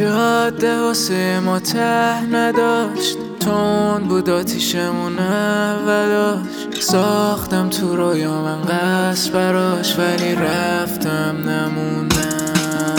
جاده واسه ما ته نداشت، تون بود آتیشمون اولاش. ساختم تو رویا من قصد براش، ولی رفتم نموندم.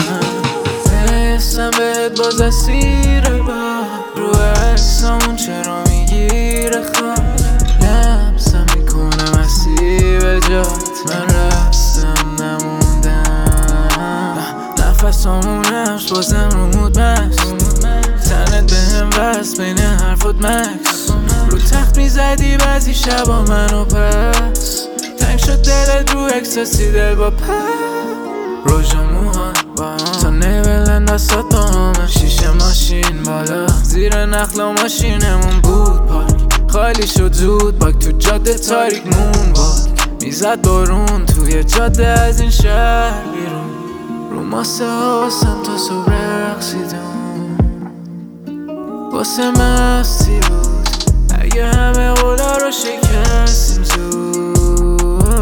حسم بهت باز اسیره، با رو عکسامون چرا میگیره خواب. لمسم میکنه مسیب جات، من رفتم نموندم. نفسامون نفس بازم رومود مست، تنت بهم بست بین حرفات مکس. رو تخت میزدی بعضی شبا منو پس، تنگ شد دلت رو اکساسی دل با پس. روژا موهان با هم تا نیبلند دستات با همه، شیشه ماشین بالا زیر نخلا ماشینمون بود پارک. خالی شد زود باک تو جاده تاریک مون باک. میزد بارون توی جاده از این شهر بیرون. رو ماسه ها واسم تا صبح رقصیدم، واسه مستی بود اگه همه قولا رو شکستیم زود.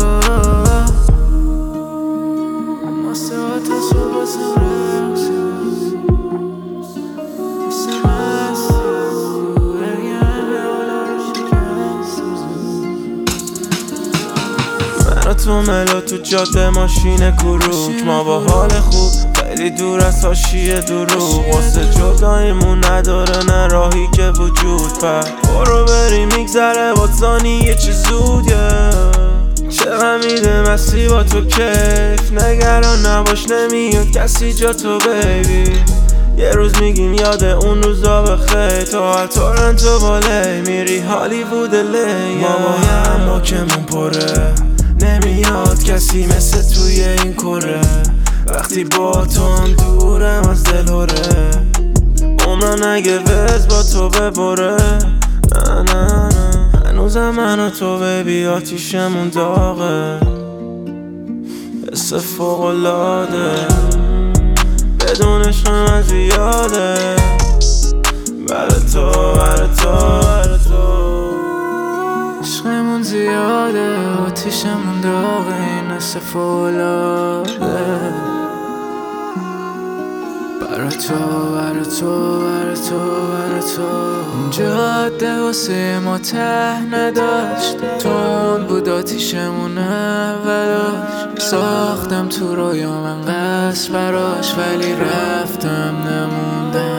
ماسه ها تا صبح واسم رقصیدم، واسه مستی بود اگه همه قولا رو شکستیم زود. من و تو ملا تو جاده ماشین کروک، ما با حال خوب خیلی دور از حاشیه دروغ. واسه جداییمون نداره نه راهی که وجود، پر برو بریم میگذره با ثانیه چه زودیه. چقدر میده مستی با تو کیف، نگران نباش نمیاد کسی جا تو بیبی. یه روز میگیم یاد اون روزا بخیر، تا تورنتو بالی میری هالیوود لی. ما بایم باکمون پره، نمیاد کسی مثل توی این کره. وقتی با تو هم دورم از دلوره، عمران اگه وز با تو ببره. نه نه نه هنوزم من و تو بیبی آتیشمون داغه، حس فوق‌العاده بدون عشقم زیاده. برای تو برای تو برای تو عشقمون زیاده، آتیشمون داغه، این حس فوق‌العاده. برای تو برای تو برای تو برای تو. جاده واسه ما ته نداشت، تون بود آتیشمون اولاش. ساختم تو رویا من قصد براش، ولی رفتم نموندم.